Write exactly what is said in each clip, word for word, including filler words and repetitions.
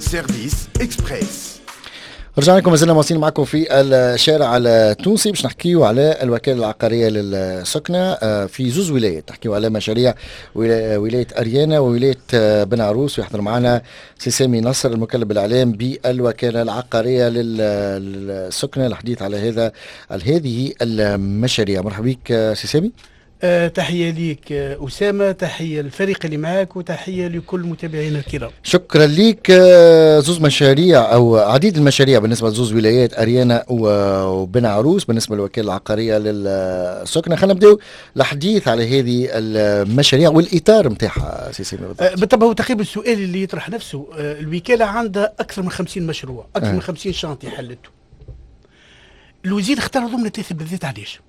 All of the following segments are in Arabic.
سيرفيس إكسبريس. رجعنا لكم، مازلنا مواصلين معكم في الشارع التونسي باش نحكيو على الوكالة العقارية للسكنة في زوز ولايات. نحكيو على مشاريع ولاية أريانا وولاية بن عروس، ويحضر معنا سي سامي نصر المكلف بالإعلام بالوكالة العقارية للسكنة الحديث على هذا هذه المشاريع. مرحبا بك سي سامي. أه تحية ليك أسامة، تحية للفريق اللي معاك، وتحية لكل متابعينا الكرام. شكرا ليك. زوز مشاريع أو عديد المشاريع بالنسبة لزوز ولايات أريانا وبن عروس بالنسبة للوكالة العقارية للسكنة. خلينا نبداو الحديث على هذه المشاريع والإطار متاعها سي سامي. أه بالطبع هو تقريبا السؤال اللي يطرح نفسه. أه الوكالة عندها أكثر من خمسين مشروع، أكثر أه. من خمسين شانتي حلته. الوزير اختار ضمن ثلاثة بالذات. علاش؟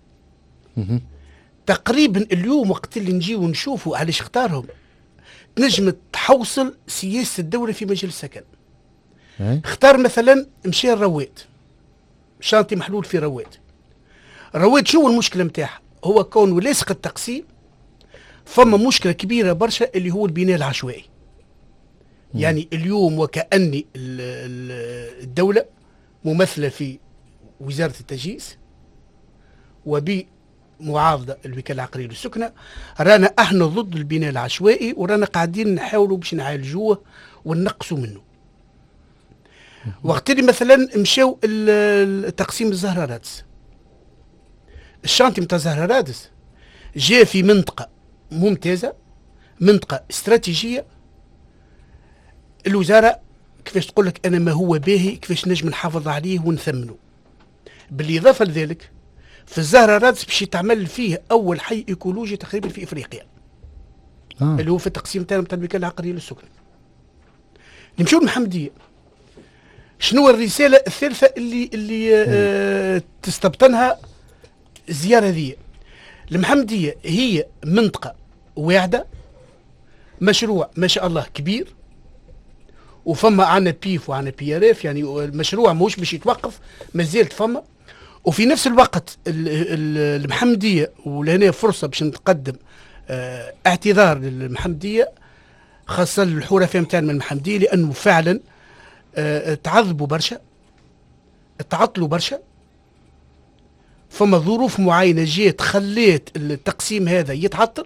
تقريبا اليوم وقت اللي نجي ونشوفوا علاش اختارهم، تنجم تحوصل سياسة الدولة في مجال السكن. اختار مثلا مشي الرواد، شانتي محلول في رواد. رواد شو المشكلة متاعها؟ هو كون ولاصق التقسيم فما مشكلة كبيرة برشا اللي هو البناء العشوائي. مم. يعني اليوم وكأني الدولة ممثلة في وزارة التجهيز وبي معارضة الوكالة العقارية للسكنة، رانا احنا ضد البناء العشوائي، ورانا قاعدين نحاولوا باش نعالجوه وننقصوا منه. وقت اللي مثلا مشاو تقسيم الزهراراتس، الشانتي متاع الزهراراتس جاء في منطقة ممتازة، منطقة استراتيجية. الوزارة كيفاش تقول لك انا ما هو باهي كيفاش نجم نحافظ عليه ونثمنه. بالاضافة لذلك في الزهراراتس باش يتعمل فيه اول حي ايكولوجي تقريبا في افريقيا. آه. اللي هو في التقسيم تاعنا نتاع الوكاله العقاريه للسكن. نمشيو للمحمديه. شنو الرساله الثالثه اللي اللي آه تستبطنها الزياره هذه؟ المحمديه هي منطقه واعده، مشروع ما شاء الله كبير، وفما عنا بيف وعنا بي ار اف، يعني المشروع مش باش يتوقف، مازالت فما. وفي نفس الوقت المحمدية، ولهنا فرصة باش نتقدم اه اعتذار للمحمدية خاصة الحرفاء متاعنا من المحمدية، لأنه فعلا اه تعذبوا برشا، تعطلوا برشا. فما ظروف معينة جات خليت التقسيم هذا يتعطل،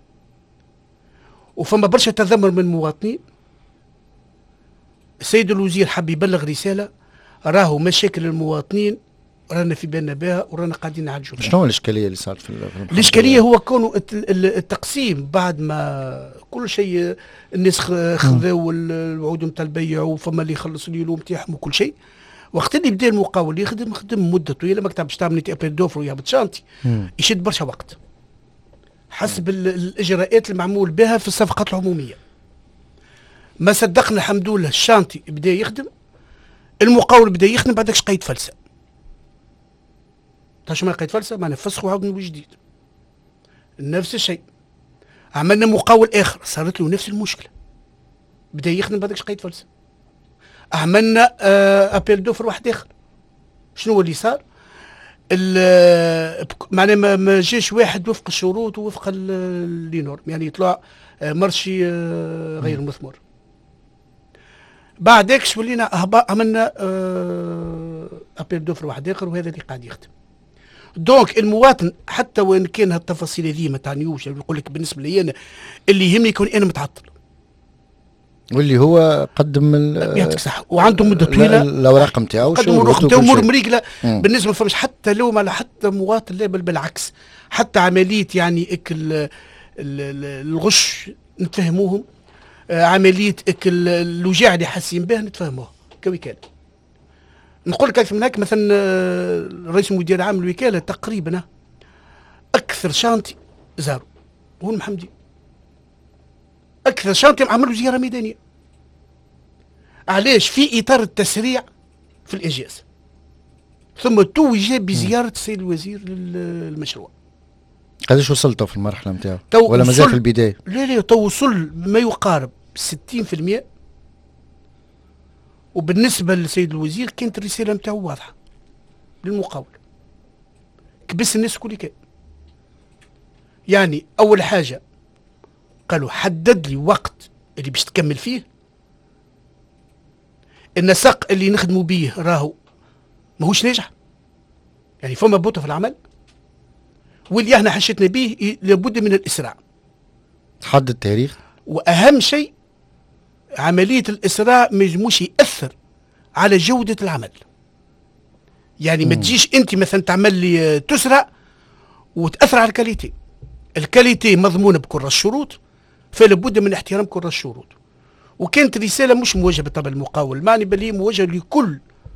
وفما برشا تذمر من المواطنين. السيد الوزير حب يبلغ رسالة، راهو مشاكل المواطنين رانا في بالنا بها ورانا قاعدين نعالجوا. شنو الاشكاليه اللي صارت في الاشكاليه؟ هو كونه التقسيم بعد ما كل شيء الناس خذوا الوعود نتاع البيع، وفما اللي يخلص اليلو نتاعهم وكل شيء. وقت اللي بدا المقاول يخدم خدم مده طويله، مكتب باش تعمل ابل دوفر ويهبط شانتي يشد برشا وقت حسب الاجراءات المعمول بها في الصفقات العموميه. ما صدقنا الحمد لله الشانتي بدا يخدم، المقاول بدا يخدم، بعدكش قيد فلسه. تعرف ما قيد فلسه؟ معناها فسخ وعاود من جديد. نفس الشيء عملنا مقاول اخر صارت له نفس المشكله، بدا يخدم بعدكش قيد فلسه. عملنا آه ابيل دوفر واحد اخر. شنو اللي صار؟ معناها ما, ما جاش واحد وفق الشروط ووفق اللي نورم، يعني يطلع آه مرشي آه غير مثمر. بعدكش ولينا عملنا آه ابيل دوفر واحد اخر، وهذا اللي قاعد يخدم. دونك المواطن حتى وان كان هالتفاصيل هذه ما تعنيوش، يقول لك بالنسبه لي انا اللي يهمني يكون انا متعطل، واللي هو قدم يعطيك الصحه وعنده مده طويله الاوراق نتاعو، قدم الاوراق نتاعو امور مريقله. بالنسبه ما فماش حتى لوم على حتى مواطن، لا بل بالعكس، حتى عمليه يعني اكل الغش نتفهموهم، عمليه اكل الوجاع اللي حاسين به نتفهموه كوكاله. نقول لك اكثر من هيك، مثلا رئيس المدير العام للوكاله تقريبا اكثر شانتي زاروا هو المحمدي، اكثر شانتي عملوا زياره ميدانيه. علاش؟ في اطار التسريع في الانجاز، ثم توج بزياره السيد الوزير للمشروع. قداش وصلتوا في المرحله نتاعو ولا مازال في البدايه؟ لا لا تو وصل ما يقارب ستين بالمئة. وبالنسبه للسيد الوزير كانت الرساله نتاعو واضحه للمقاول، كبس الناس كل كان. يعني اول حاجه قالوا حدد لي وقت اللي باش تكمل فيه، النسق اللي نخدموا به راهو ماهوش ناجح، يعني فما بطء في العمل، واللي احنا حشتنا به لابد من الاسراع. حدد التاريخ. واهم شيء عمليه الاسراع ما يجموش ياثر على جوده العمل. يعني ما تجيش انت مثلا تعمل لي تسرع وتاثر على الكاليتي. الكاليتي مضمونه بكل الشروط، فلا بد من احترام كل الشروط. وكانت رساله مش موجهه بالطبع المقاول، معني بل هي موجهه لكل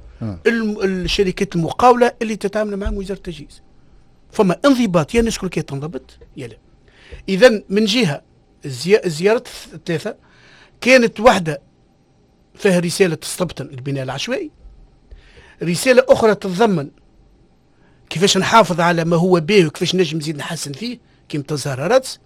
الشركات المقاوله اللي تتعامل مع وزاره التجهيز. فما انضباط، يا الناس كل تنضبط يا لا. اذا من جهه الزيارات الثلاثه كانت واحده فيها رساله تستبطن البناء العشوائي، رساله اخرى تتضمن كيفاش نحافظ على ما هو باهي وكيفاش نجم نزيد نحسن فيه كيما الزهره رادس.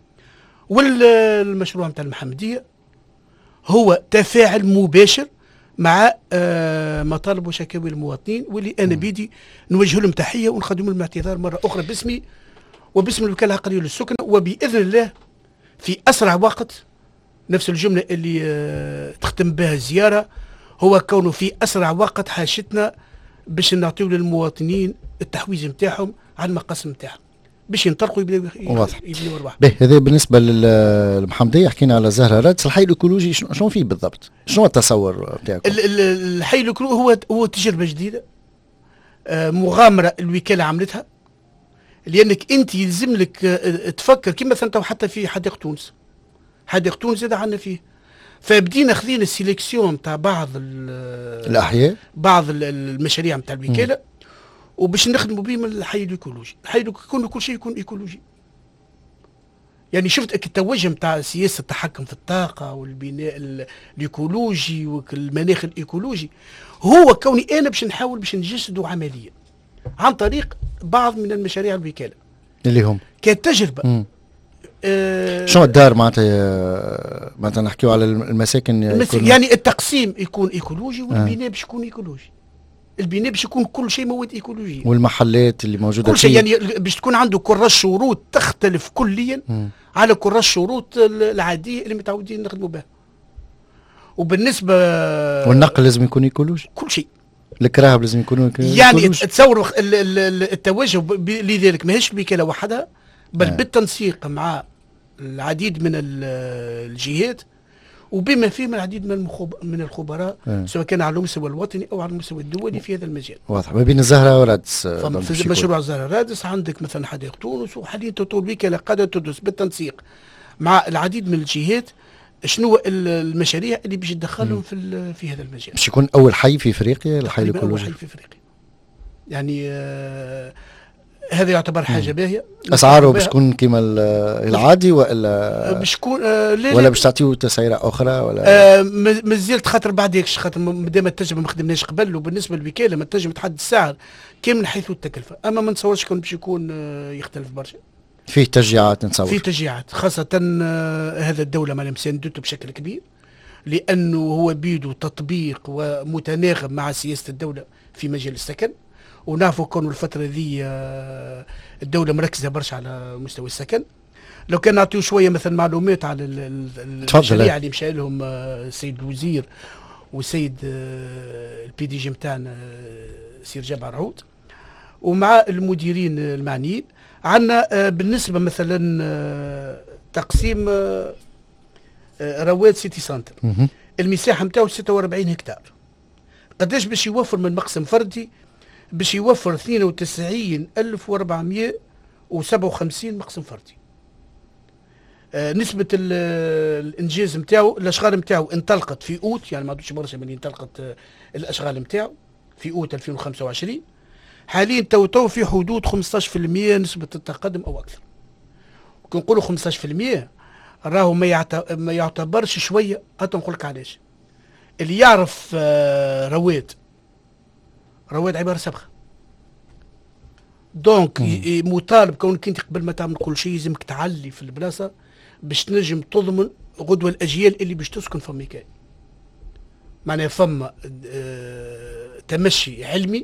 والمشروع نتاع المحمديه هو تفاعل مباشر مع آه مطالب وشكاوي المواطنين، واللي انا بيدي نوجه لهم تحيه ونقدم لهم اعتذار مره اخرى باسمي وباسم الوكاله العقاريه للسكنه، وباذن الله في اسرع وقت. نفس الجمله اللي آه تختم بها الزياره، هو كونه في اسرع وقت حاشتنا باش نعطيو للمواطنين التحويز نتاعهم على المقاصد نتاعهم باش ينطلقوا يبنيو ارواح. به هذا بالنسبه للمحمديه. حكينا على زهره رادس. الحي الايكولوجي شنو فيه بالضبط؟ شنو التصور نتاعكم؟ الحي الايكولوجي هو هو تجربه جديده، آه مغامره الوكاله عملتها، لانك انت يلزم لك آه تفكر كيما مثلا حتى في حديقه تونس. حديقه تونس زاد عندنا فيه، فبدينا خذينا السيليكسيون تاع بعض الاحياء، بعض المشاريع نتاع الوكاله، وباش نخدموا بهم الحي الايكولوجي. الحي الايكولوجي كل شيء يكون ايكولوجي. يعني شفت التوجه نتاع سياسه التحكم في الطاقه والبناء الايكولوجي والمناخ الايكولوجي، هو كوني انا باش نحاول باش نجسده عمليا عن طريق بعض من المشاريع الوكاله اللي هم كتجربه. آه شنو الدار معناتها معناتها نحكيو على المساكن يكون يعني التقسيم يكون ايكولوجي، والبناء آه. باش يكون ايكولوجي. البناء باش يكون كل شيء مواد ايكولوجيه، والمحلات اللي موجوده كل شيء، يعني باش تكون عنده كرة الشروط تختلف كليا م. على كرة الشروط العاديه اللي متعودين نخدموا بها. وبالنسبه والنقل لازم يكون ايكولوجي، كل شيء. الكراهب لازم يكونوا يعني تصور التوجه لذلك ماهيش الوكاله وحدها، بل آه. بالتنسيق مع العديد من الجهات، وبما فيهم العديد من من الخبراء آه. سواء كان على المستوى الوطني او على المستوى الدولي في هذا المجال. واضح. ما بين الزهره ورادس في مشروع الزهره رادس عندك مثلا حديقه تونس، وحاليا تطور الوكاله قاعده تدرس بالتنسيق مع العديد من الجهات شنو المشاريع اللي باش تدخلهم في في هذا المجال. باش يكون اول حي في افريقيا الحي الايكولوجي. اول حي في افريقيا. يعني آه هذا يعتبر حاجه باهيه. اسعاره باش تكون كيما العادي ولا باش تكون آه ولا باش تعطيو تسعيره اخرى ولا آه مازلت خاطر بعد هيك خاطر مادام التجربه ما خدمناش قبل، وبالنسبه للوكاله ما تنجم تحدد السعر كان من حيث التكلفه، اما ما نتصورش كون باش يكون آه يختلف برشا. فيه تشجيعات نتصور. فيه تشجيعات خاصه آه هذا الدوله ما مساندته بشكل كبير، لانه هو بيدو تطبيق ومتناغم مع سياسه الدوله في مجال السكن. ونعرفوا كون الفترة ذي الدولة مركزة برشا على مستوى السكن. لو كان نعطيو شوية مثلا معلومات على المشاريع اللي مشى لهم السيد الوزير والسيد البي دي جي نتاعنا سير جابر عود ومع المديرين المعنيين. عندنا بالنسبة مثلا تقسيم رواد سيتي سنتر، المساحة نتاعو ستة وأربعين هكتار. قداش باش يوفر من مقسم فردي؟ باش يوفر اثنين وتسعين ألف وأربعمائة وسبعة وخمسين مقسم فردي. آه نسبة الانجاز نتاعو، الاشغال نتاعو انطلقت في اوت، يعني ما عادش برشا من انطلقت آه الاشغال نتاعو في اوت ألفين وخمسة وعشرين. حاليا تو تو في حدود خمسطاش بالمئة نسبة التقدم او اكثر. كي نقولوا خمسطاش بالمئة راهو ما, ما يعتبرش شوية. حتى نقول لك علاش. اللي يعرف آه رواد رواد عبارة سبخة. دونك مطالب كونك انت قبل ما تعمل كل شيء لازمك تعلي في البلاصة باش تنجم تضمن غدوة الأجيال اللي باش تسكن في مكان. معناها فما اه تمشي علمي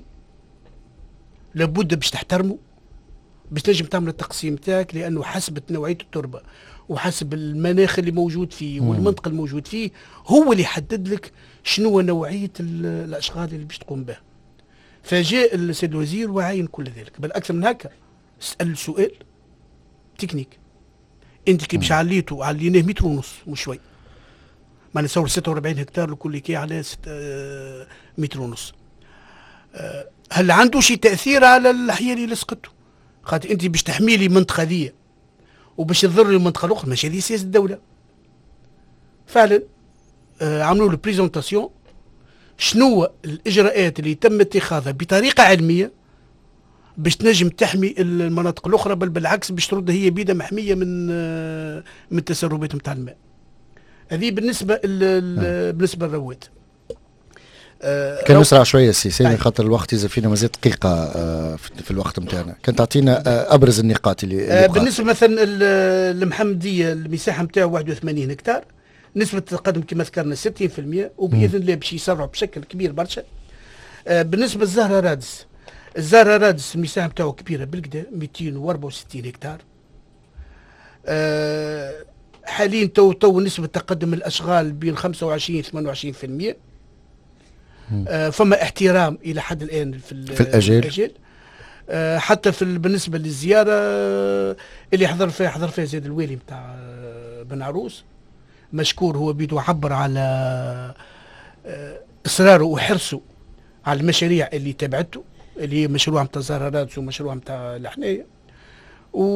لابد باش تحترمه باش تنجم تعمل التقسيم تاعك، لأنه حسب نوعية التربة وحسب المناخ اللي موجود فيه والمنطقه الموجود فيه، هو اللي يحدد لك شنو نوعيه الاشغال اللي باش تقوم بها. فجاء السيد الوزير وعين كل ذلك، بل اكثر من هكا سال سؤال تكنيك. انت كي باش عليتوا عليناه متر ونص مش شوي، ما نتصور ستة وأربعين هكتار لكل كي على متر ونص. هل عنده شي تاثير على الاحياء اللي سقطوا؟ خاطر انت باش تحمي لي منطقه ذي وباش تضر المنطقه الاخرى، ماشي هذه سياسه الدوله. فعلا آه عملوا له بريزونطاسيون شنو الاجراءات اللي تم اتخاذها بطريقه علميه باش تنجم تحمي المناطق الاخرى، بل بالعكس باش ترد هي بيدها محميه من آه من التسربات نتاع الماء. هذه بالنسبه بالنسبه للرواد. آه كان نسرع شويه سي سامي خاطر الوقت اذا فينا مازال دقيقه آه في الوقت نتاعنا، كان تعطينا آه ابرز النقاط اللي, اللي آه بالنسبه مثلا المحمديه المساحه نتاعو واحد وثمانين هكتار، نسبه التقدم كما ذكرنا ستين بالمئة، وباذن الله باش يسرعوا بشكل كبير برشا. آه بالنسبه للزهره رادس، الزهره رادس المساحه نتاعو كبيره بالكدا مئتين وأربعة وستين هكتار. آه حاليا تو تو نسبه تقدم الاشغال بين خمسة وعشرين ثمانية وعشرين بالمئة. آه فما احترام الى حد الان في, في الاجال, الأجال. آه حتى في بالنسبه للزياره آه اللي حضر فيها حضر فيها زيد الوالي نتاع آه بن عروس، مشكور هو بيدو عبر على آه اصراره وحرصه على المشاريع اللي تبعته، اللي هي مشروع نتاع زهرات ومشروع نتاع الحنايه، و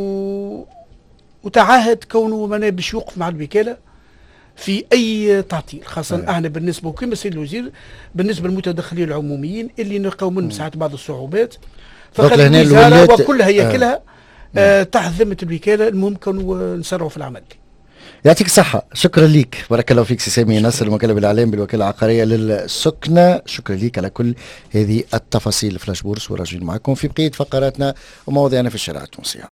وتعهد كونه معناه باش يوقف مع الوكاله في اي تعطيل، خاصه احنا بالنسبه وكما السيد الوزير بالنسبه للمتدخلين العموميين اللي نلقاو منهم ساعات بعض الصعوبات، فخلي الوزاره وكلها هياكلها آه. آه تحت ذمه الوكاله، المهم كانوا نسرعوا في العمل. يعطيك الصحة، شكرا ليك، بارك الله فيك سي سامي نصر المكلف بالإعلام بالوكالة العقارية للسكنة، شكرا ليك على كل هذه التفاصيل. فلاش بورس وراجعين معكم في بقية فقراتنا ومواضيعنا في الشارع التونسية.